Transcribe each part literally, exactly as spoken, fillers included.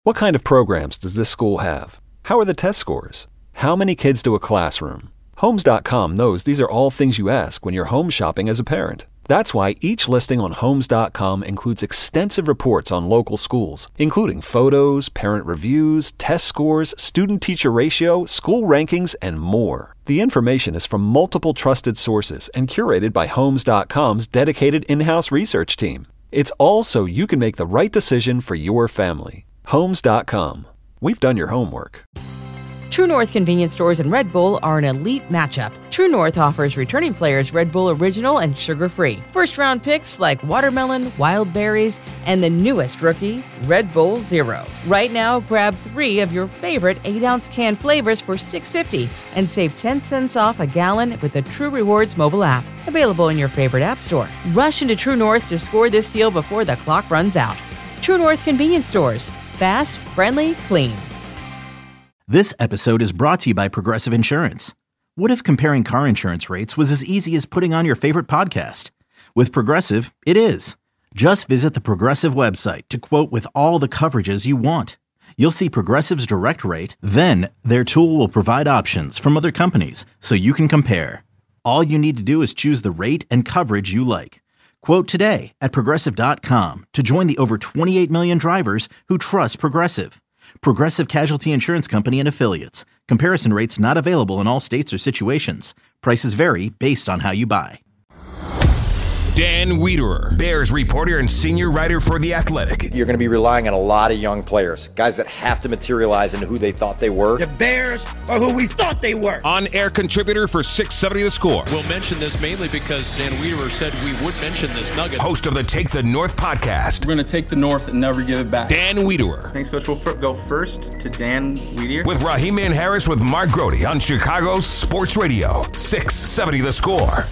What kind of programs does this school have? How are the test scores? How many kids do a classroom? Homes dot com knows these are all things you ask when you're home shopping as a parent. That's why each listing on Homes dot com includes extensive reports on local schools, including photos, parent reviews, test scores, student-teacher ratio, school rankings, and more. The information is from multiple trusted sources and curated by Homes dot com's dedicated in-house research team. It's all so you can make the right decision for your family. Homes dot com. We've done your homework. True North convenience stores and Red Bull are an elite matchup. True North offers returning players Red Bull Original and sugar-free. First-round picks like watermelon, wild berries, and the newest rookie, Red Bull Zero. Right now, grab three of your favorite eight-ounce can flavors for six dollars and fifty cents and save ten cents off a gallon with the True Rewards mobile app. Available in your favorite app store. Rush into True North to score this deal before the clock runs out. True North convenience stores. Fast, friendly, clean. This episode is brought to you by Progressive Insurance. What if comparing car insurance rates was as easy as putting on your favorite podcast? With Progressive, it is. Just visit the Progressive website to quote with all the coverages you want. You'll see Progressive's direct rate, then their tool will provide options from other companies so you can compare. All you need to do is choose the rate and coverage you like. Quote today at Progressive dot com to join the over twenty-eight million drivers who trust Progressive. Progressive Casualty Insurance Company and Affiliates. Comparison rates not available in all states or situations. Prices vary based on how you buy. Dan Wiederer, Bears reporter and senior writer for The Athletic. You're going to be relying on a lot of young players, guys that have to materialize into who they thought they were. The Bears are who we thought they were. On-air contributor for six seventy The Score. We'll mention this mainly because Dan Wiederer said we would mention this nugget. Host of the Take the North podcast. We're going to take the North and never give it back. Dan Wiederer. Thanks, Coach. We'll go first to Dan Wiederer. With Raheem and Harris with Mark Grody on Chicago's Sports Radio, six seventy The Score.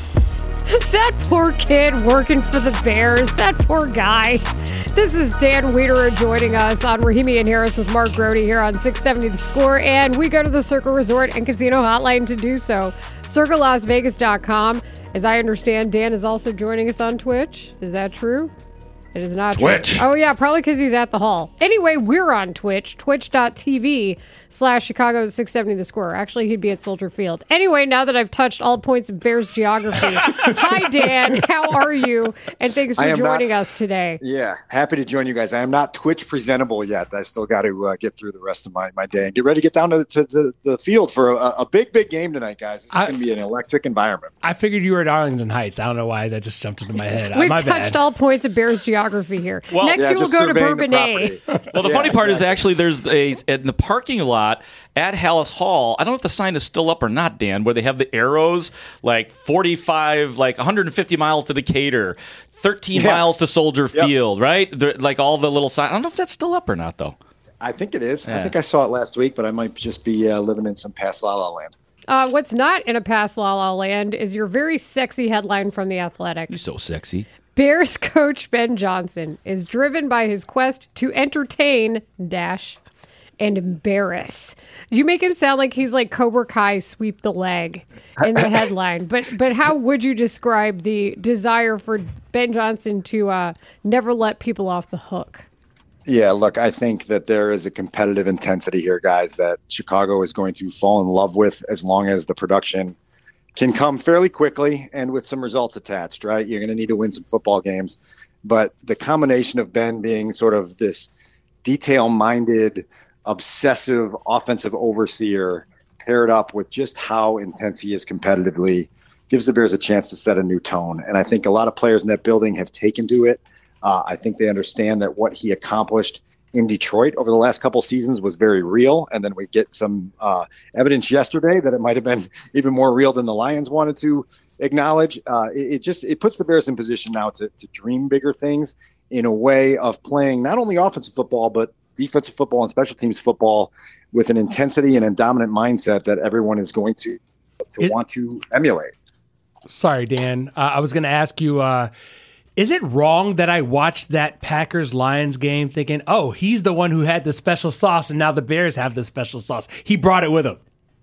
That poor kid working for the Bears. That poor guy. This is Dan Wiederer joining us on Rahimi and Harris with Mark Grody here on six seventy The Score. And we go to the Circle Resort and Casino Hotline to do so. Circle Las Vegas dot com. As I understand, Dan is also joining us on Twitch. Is that true? It is not Twitch. True. Oh, yeah, probably because he's at the hall. Anyway, we're on Twitch, twitch dot t v slash Chicago six seventy The Score. Actually, he'd be at Soldier Field. Anyway, now that I've touched all points of Bears geography, hi, Dan. How are you? And thanks for joining not, us today. Yeah, happy to join you guys. I am not Twitch presentable yet. I still got to uh, get through the rest of my, my day and get ready to get down to, to, to the field for a, a big, big game tonight, guys. This is going to be an electric environment. I figured you were at Arlington Heights. I don't know why that just jumped into my head. We've my touched bad. all points of Bears geography here. Well, Next, yeah, you will go to Bourbonnais. Well, the yeah, funny part exactly. is actually there's a in the parking lot at Hallis Hall. I don't know if the sign is still up or not, Dan, where they have the arrows like forty-five, like one hundred fifty miles to Decatur, thirteen yeah. miles to Soldier Yep. Field, right? They're, like all the little signs. I don't know if that's still up or not, though. I think it is. Yeah. I think I saw it last week, but I might just be uh, living in some past La La land. Uh, what's not in a past La La land is your very sexy headline from The Athletic. You're so sexy. Bears coach Ben Johnson is driven by his quest to entertain, dash, and embarrass. You make him sound like he's like Cobra Kai sweep the leg in the headline. But but how would you describe the desire for Ben Johnson to uh, never let people off the hook? Yeah, look, I think that there is a competitive intensity here, guys, that Chicago is going to fall in love with as long as the production can come fairly quickly and with some results attached, right? You're going to need to win some football games. But the combination of Ben being sort of this detail-minded, obsessive offensive overseer paired up with just how intense he is competitively gives the Bears a chance to set a new tone. And I think a lot of players in that building have taken to it. Uh, I think they understand that what he accomplished in Detroit over the last couple seasons was very real. And then we get some uh, evidence yesterday that it might have been even more real than the Lions wanted to acknowledge. Uh, it, it just it puts the Bears in position now to, to dream bigger things in a way of playing not only offensive football, but defensive football and special teams football with an intensity and a dominant mindset that everyone is going to, to it, want to emulate. Sorry, Dan. Uh, I was going to ask you, uh, is it wrong that I watched that Packers-Lions game thinking, oh, he's the one who had the special sauce and now the Bears have the special sauce? He brought it with him.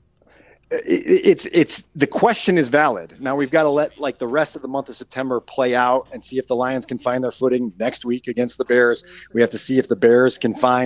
It's it's the question is valid. Now we've got to let like the rest of the month of September play out and see if the Lions can find their footing next week against the Bears. We have to see if the Bears can find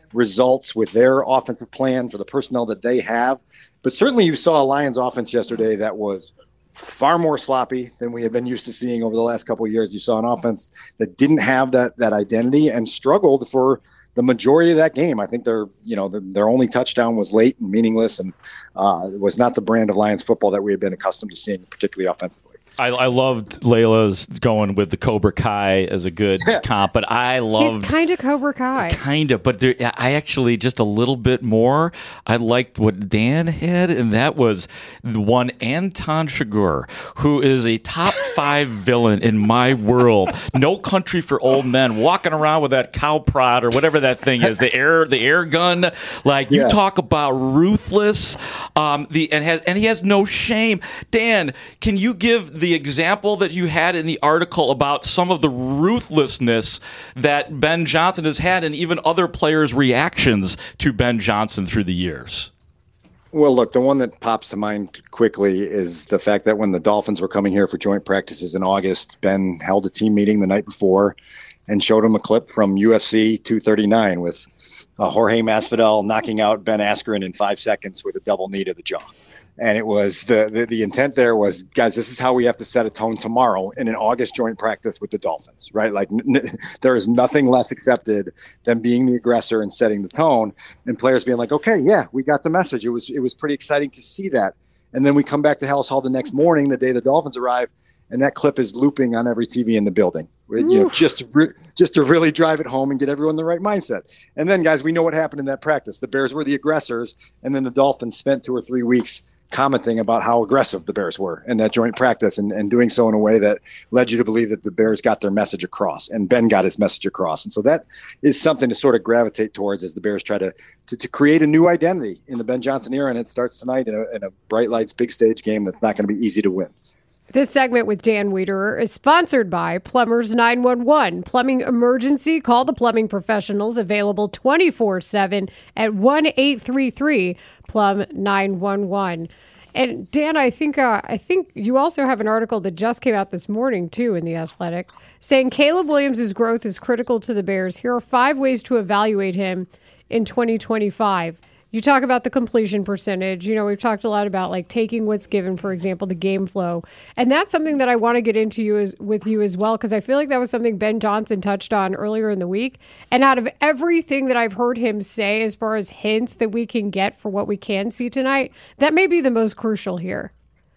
results with their offensive plan for the personnel that they have. But certainly you saw a Lions offense yesterday that was far more sloppy than we have been used to seeing over the last couple of years. You saw an offense that didn't have that that identity and struggled for the majority of that game. I think their, you know, the, their only touchdown was late and meaningless, and uh, was not the brand of Lions football that we had been accustomed to seeing, particularly offensively. I, I loved Layla's going with the Cobra Kai as a good comp, but I love he's kind of Cobra Kai, kind of. But there, I actually just a little bit more. I liked what Dan had, and that was the one Anton Chigurh, who is a top five villain in my world. No Country for Old Men, walking around with that cow prod or whatever that thing is, the air, the air gun. Like you yeah. talk about ruthless, um, the and has and he has no shame. Dan, can you give the example that you had in the article about some of the ruthlessness that Ben Johnson has had and even other players' reactions to Ben Johnson through the years? Well, look, the one that pops to mind quickly is the fact that when the Dolphins were coming here for joint practices in August, Ben held a team meeting the night before and showed him a clip from U F C two thirty-nine with uh, Jorge Masvidal knocking out Ben Askren in five seconds with a double knee to the jaw. And it was the, the the intent there was, guys, this is how we have to set a tone tomorrow in an August joint practice with the Dolphins, right? Like n- there is nothing less accepted than being the aggressor and setting the tone, and players being like, okay, yeah, we got the message. It was it was pretty exciting to see that. And then we come back to Halas Hall the next morning, the day the Dolphins arrive, and that clip is looping on every T V in the building, you know, just to re- just to really drive it home and get everyone in the right mindset. And then, guys, we know what happened in that practice. The Bears were the aggressors, and then the Dolphins spent two or three weeks commenting about how aggressive the Bears were in that joint practice, and, and doing so in a way that led you to believe that the Bears got their message across, and Ben got his message across. And so that is something to sort of gravitate towards as the Bears try to to, to create a new identity in the Ben Johnson era, and it starts tonight in a, in a bright lights, big stage game that's not going to be easy to win. This segment with Dan Wiederer is sponsored by Plumbers nine one one. Plumbing emergency, call the plumbing professionals, available twenty-four seven at one eight three three plumb nine one one. And Dan, I think uh, I think you also have an article that just came out this morning, too, in The Athletic, saying Caleb Williams' growth is critical to the Bears. Here are five ways to evaluate him in twenty twenty-five. You talk about the completion percentage. You know, we've talked a lot about like taking what's given, for example, the game flow. And that's something that I want to get into you as, with you as well, because I feel like that was something Ben Johnson touched on earlier in the week. And out of everything that I've heard him say as far as hints that we can get for what we can see tonight, that may be the most crucial here.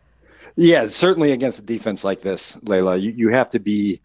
Yeah, certainly against a defense like this, Layla, you, you have to be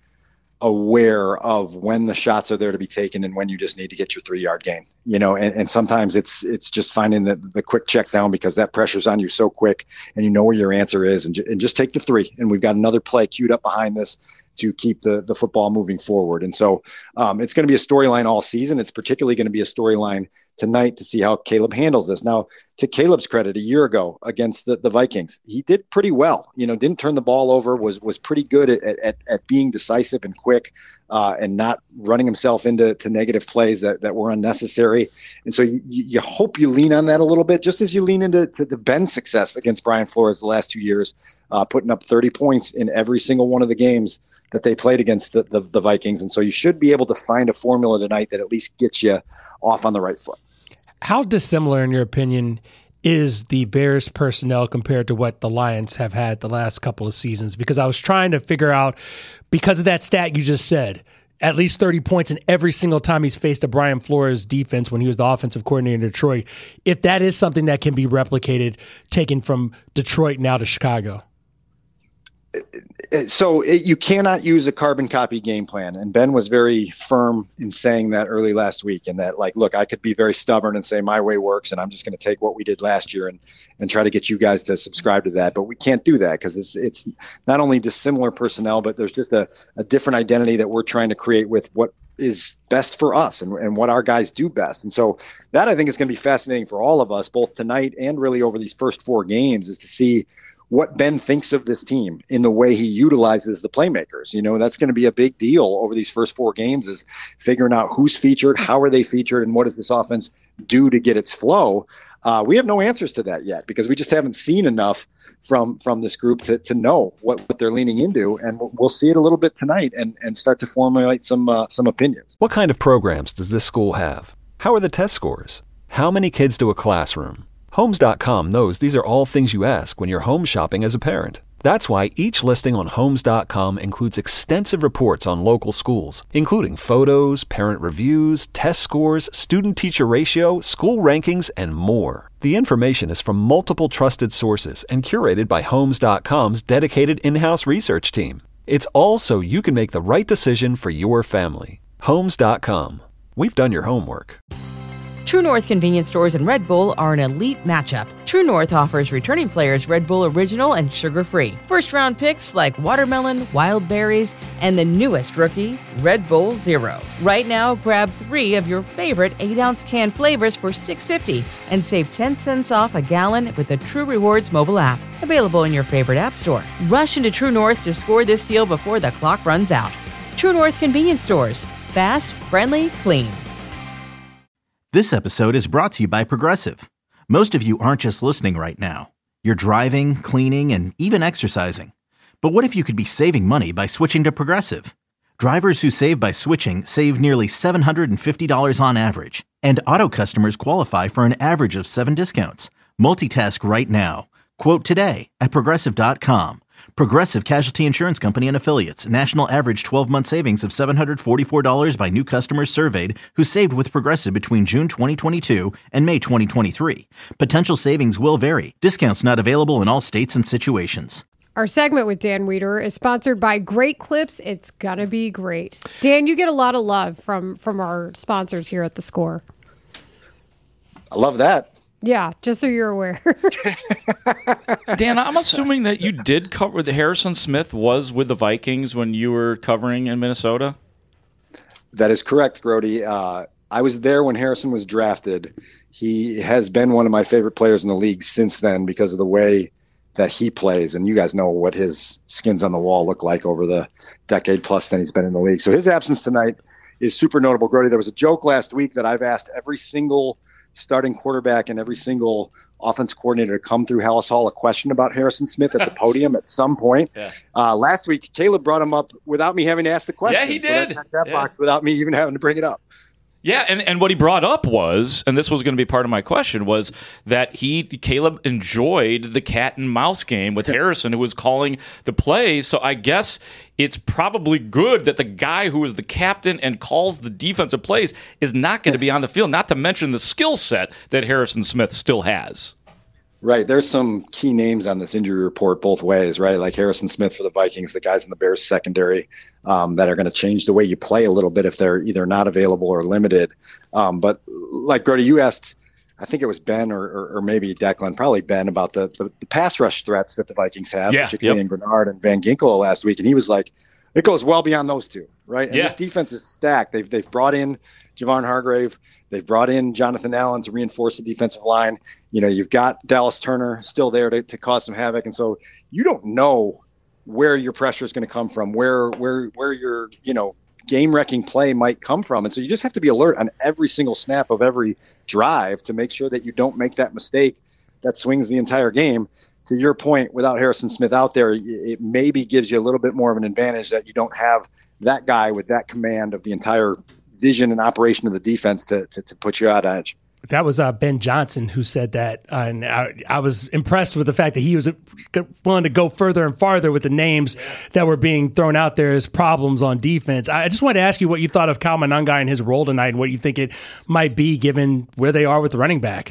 aware of when the shots are there to be taken and when you just need to get your three yard gain, you know, and, and sometimes it's, it's just finding the, the quick check down because that pressure's on you so quick and you know where your answer is, and, j- and just take the three. And we've got another play queued up behind this to keep the, the football moving forward. And so um, it's going to be a storyline all season. It's particularly going to be a storyline tonight to see how Caleb handles this. Now, to Caleb's credit, a year ago against the, the Vikings, he did pretty well. You know, didn't turn the ball over, was was pretty good at at, at being decisive and quick, uh, and not running himself into to negative plays that, that were unnecessary. And so you, you hope you lean on that a little bit, just as you lean into to the Ben's success against Brian Flores the last two years, uh, putting up thirty points in every single one of the games that they played against the, the, the Vikings. And so you should be able to find a formula tonight that at least gets you off on the right foot. How dissimilar, in your opinion, is the Bears personnel compared to what the Lions have had the last couple of seasons? Because I was trying to figure out, because of that stat you just said, at least thirty points in every single time he's faced a Brian Flores defense when he was the offensive coordinator in Detroit, if that is something that can be replicated, taken from Detroit now to Chicago. So it, you cannot use a carbon copy game plan. And Ben was very firm in saying that early last week, and that, like, look, I could be very stubborn and say my way works, and I'm just going to take what we did last year and, and try to get you guys to subscribe to that. But we can't do that because it's it's not only dissimilar personnel, but there's just a, a different identity that we're trying to create with what is best for us and, and what our guys do best. And so that, I think, is going to be fascinating for all of us, both tonight and really over these first four games, is to see what Ben thinks of this team in the way he utilizes the playmakers. You know, that's going to be a big deal over these first four games, is figuring out who's featured, how are they featured, and what does this offense do to get its flow. Uh, we have no answers to that yet because we just haven't seen enough from from this group to to know what, what they're leaning into. And we'll see it a little bit tonight and, and start to formulate some uh, some opinions. What kind of programs does this school have? How are the test scores? How many kids do a classroom? Homes dot com knows these are all things you ask when you're home shopping as a parent. That's why each listing on Homes dot com includes extensive reports on local schools, including photos, parent reviews, test scores, student-teacher ratio, school rankings, and more. The information is from multiple trusted sources and curated by Homes dot com's dedicated in-house research team. It's all so you can make the right decision for your family. Homes dot com. We've done your homework. True North convenience stores and Red Bull are an elite matchup. True North offers returning players Red Bull Original and sugar-free. First-round picks like watermelon, wild berries, and the newest rookie, Red Bull Zero. Right now, grab three of your favorite eight-ounce can flavors for six dollars and fifty cents and save ten cents off a gallon with the True Rewards mobile app. Available in your favorite app store. Rush into True North to score this deal before the clock runs out. True North convenience stores. Fast, friendly, clean. This episode is brought to you by Progressive. Most of you aren't just listening right now. You're driving, cleaning, and even exercising. But what if you could be saving money by switching to Progressive? Drivers who save by switching save nearly seven hundred fifty dollars on average. And auto customers qualify for an average of seven discounts. Multitask right now. Quote today at Progressive dot com. Progressive Casualty Insurance Company and Affiliates. National average twelve-month savings of seven hundred forty-four dollars by new customers surveyed who saved with Progressive between June twenty twenty-two and May twenty twenty-three. Potential savings will vary. Discounts not available in all states and situations. Our segment with Dan Wiederer is sponsored by Great Clips. It's gonna be great. Dan, you get a lot of love from, from our sponsors here at The Score. I love that. Yeah, just so you're aware. Dan, I'm assuming that you did cover the Harrison Smith was with the Vikings when you were covering in Minnesota? That is correct, Grody. Uh, I was there when Harrison was drafted. He has been one of my favorite players in the league since then because of the way that he plays. And you guys know what his skins on the wall look like over the decade plus that he's been in the league. So his absence tonight is super notable, Grody. There was a joke last week that I've asked every single starting quarterback and every single offense coordinator to come through Hallis Hall a question about Harrison Smith at the podium at some point. Yeah. Uh, last week, Caleb brought him up without me having to ask the question. Yeah, he did. So that checked that yeah. box without me even having to bring it up. Yeah, and, and what he brought up was, and this was going to be part of my question, was that he, Caleb, enjoyed the cat and mouse game with Harrison, who was calling the plays. So I guess it's probably good that the guy who is the captain and calls the defensive plays is not going to be on the field, not to mention the skill set that Harrison Smith still has. Right. There's some key names on this injury report both ways, right? Like Harrison Smith for the Vikings, the guys in the Bears secondary um, that are going to change the way you play a little bit if they're either not available or limited. Um, but like, Grody, you asked, I think it was Ben or, or, or maybe Declan, probably Ben, about the, the, the pass rush threats that the Vikings have, yeah, particularly yep. in Bernard and Van Ginkel last week. And he was like, it goes well beyond those two, right? And yeah. this defense is stacked. They've, they've brought in Javon Hargrave. They've brought in Jonathan Allen to reinforce the defensive line. You know, you've got Dallas Turner still there to, to cause some havoc. And so you don't know where your pressure is going to come from, where, where, where your, you know, game wrecking play might come from. And so you just have to be alert on every single snap of every drive to make sure that you don't make that mistake that swings the entire game. To your point, without Harrison Smith out there, it maybe gives you a little bit more of an advantage that you don't have that guy with that command of the entire vision and operation of the defense to, to, to put you out on edge. That was uh, Ben Johnson who said that, uh, and I, I was impressed with the fact that he was willing to go further and farther with the names yeah. that were being thrown out there as problems on defense. I just wanted to ask you what you thought of Kyle Monangai and his role tonight, and what you think it might be given where they are with the running back.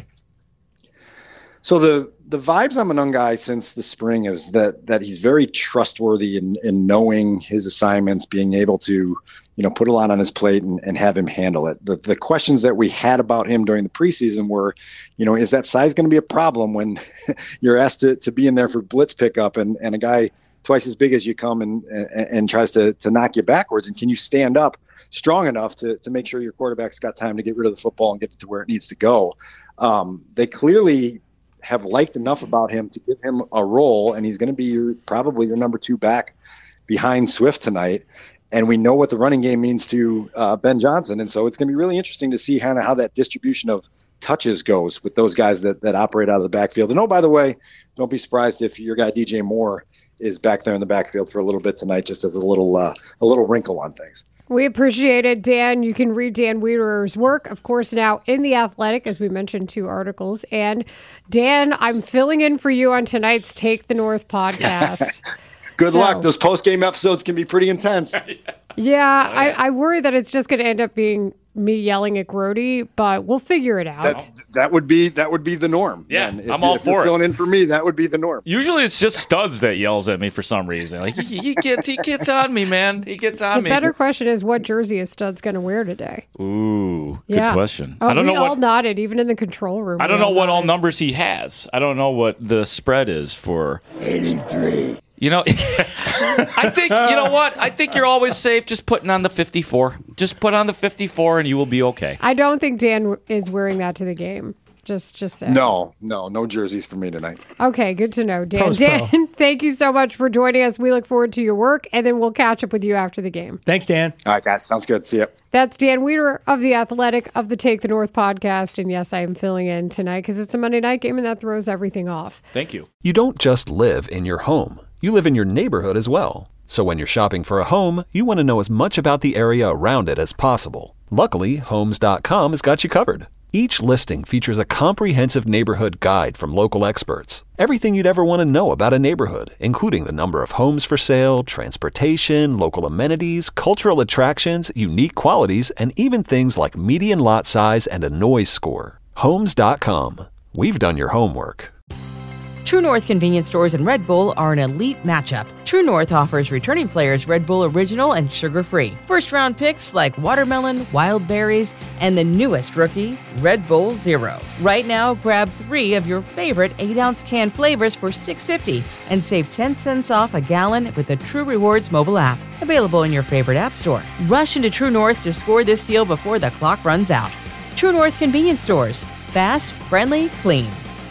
So the the vibes on Monangai since the spring is that that he's very trustworthy in, in knowing his assignments, being able to, you know, put a lot on his plate and, and have him handle it. The the questions that we had about him during the preseason were, you know, is that size going to be a problem when you're asked to, to be in there for blitz pickup and, and a guy twice as big as you come and and, and tries to, to knock you backwards? And can you stand up strong enough to, to make sure your quarterback's got time to get rid of the football and get it to where it needs to go? Um, they clearly have liked enough about him to give him a role, and he's going to be your, probably your number two back behind Swift tonight. And we know what the running game means to uh, Ben Johnson. And so it's going to be really interesting to see kind of how that distribution of touches goes with those guys that, that operate out of the backfield. And oh, by the way, don't be surprised if your guy D J Moore is back there in the backfield for a little bit tonight, just as a little uh, a little wrinkle on things. We appreciate it, Dan. You can read Dan Wiederer's work, of course, now in The Athletic, as we mentioned, two articles. And Dan, I'm filling in for you on tonight's Take the North podcast. Good so, luck. Those post-game episodes can be pretty intense. Yeah, oh, yeah. I, I worry that it's just going to end up being me yelling at Grody, but we'll figure it out. That, that would be that would be the norm. Yeah, if, I'm all if for you're it. Filling in for me, that would be the norm. Usually it's just Studs that yells at me for some reason. Like he, he gets he gets on me, man. He gets on the me. The better question is, what jersey is Studs going to wear today? Ooh, good yeah. question. Oh, I don't we know all what nodded, even in the control room. I don't know all what all nodded. numbers he has. I don't know what the spread is for eighty-three. You know, I think, you know what? I think you're always safe just putting on the fifty-four. Just put on the fifty-four and you will be okay. I don't think Dan is wearing that to the game. Just, just saying. No, no, no jerseys for me tonight. Okay, good to know. Dan, Post Dan, pro. thank you so much for joining us. We look forward to your work, and then we'll catch up with you after the game. Thanks, Dan. All right, guys. Sounds good. See ya. That's Dan Wiederer of The Athletic, of the Take the North podcast. And yes, I am filling in tonight because it's a Monday night game, and that throws everything off. Thank you. You don't just live in your home. You live in your neighborhood as well. So when you're shopping for a home, you want to know as much about the area around it as possible. Luckily, Homes dot com has got you covered. Each listing features a comprehensive neighborhood guide from local experts. Everything you'd ever want to know about a neighborhood, including the number of homes for sale, transportation, local amenities, cultural attractions, unique qualities, and even things like median lot size and a noise score. Homes dot com. We've done your homework. True North convenience stores and Red Bull are an elite matchup. True North offers returning players Red Bull Original and sugar-free. First-round picks like watermelon, wild berries, and the newest rookie, Red Bull Zero. Right now, grab three of your favorite eight-ounce can flavors for six dollars and fifty cents and save ten cents off a gallon with the True Rewards mobile app. Available in your favorite app store. Rush into True North to score this deal before the clock runs out. True North convenience stores. Fast, friendly, clean.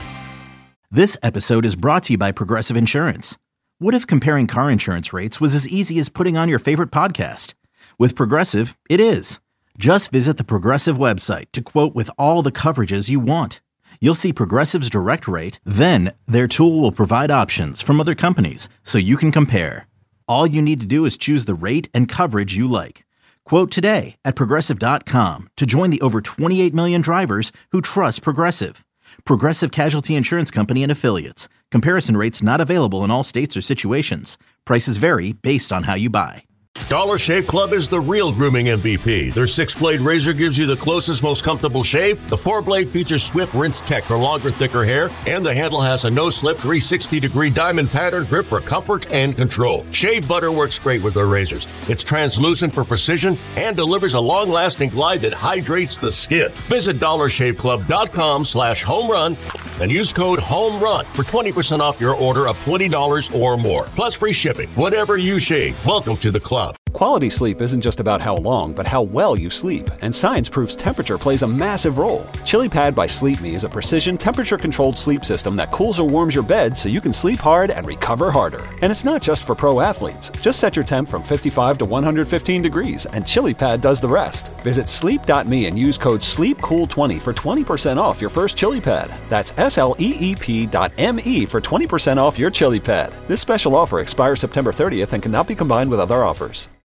This episode is brought to you by Progressive Insurance. What if comparing car insurance rates was as easy as putting on your favorite podcast? With Progressive, it is. Just visit the Progressive website to quote with all the coverages you want. You'll see Progressive's direct rate, then their tool will provide options from other companies so you can compare. All you need to do is choose the rate and coverage you like. Quote today at Progressive dot com to join the over twenty-eight million drivers who trust Progressive. Progressive Casualty Insurance Company and Affiliates. Comparison rates not available in all states or situations. Prices vary based on how you buy. Dollar Shave Club is the real grooming M V P. Their six-blade razor gives you the closest, most comfortable shave. The four-blade features Swift Rinse Tech for longer, thicker hair. And the handle has a no-slip three hundred sixty degree diamond pattern grip for comfort and control. Shave butter works great with their razors. It's translucent for precision and delivers a long-lasting glide that hydrates the skin. Visit dollar shave club dot com slash home run and use code HOMERUN for twenty percent off your order of twenty dollars or more. Plus free shipping. Whatever you shave, welcome to the club. Quality sleep isn't just about how long, but how well you sleep. And science proves temperature plays a massive role. ChiliPad by Sleep Me is a precision temperature-controlled sleep system that cools or warms your bed so you can sleep hard and recover harder. And it's not just for pro athletes. Just set your temp from fifty-five to one hundred fifteen degrees, and ChiliPad does the rest. Visit sleep dot me and use code sleep cool twenty for twenty percent off your first ChiliPad. That's S L E E P dot M E for twenty percent off your ChiliPad. This special offer expires September thirtieth and cannot be combined with other offers.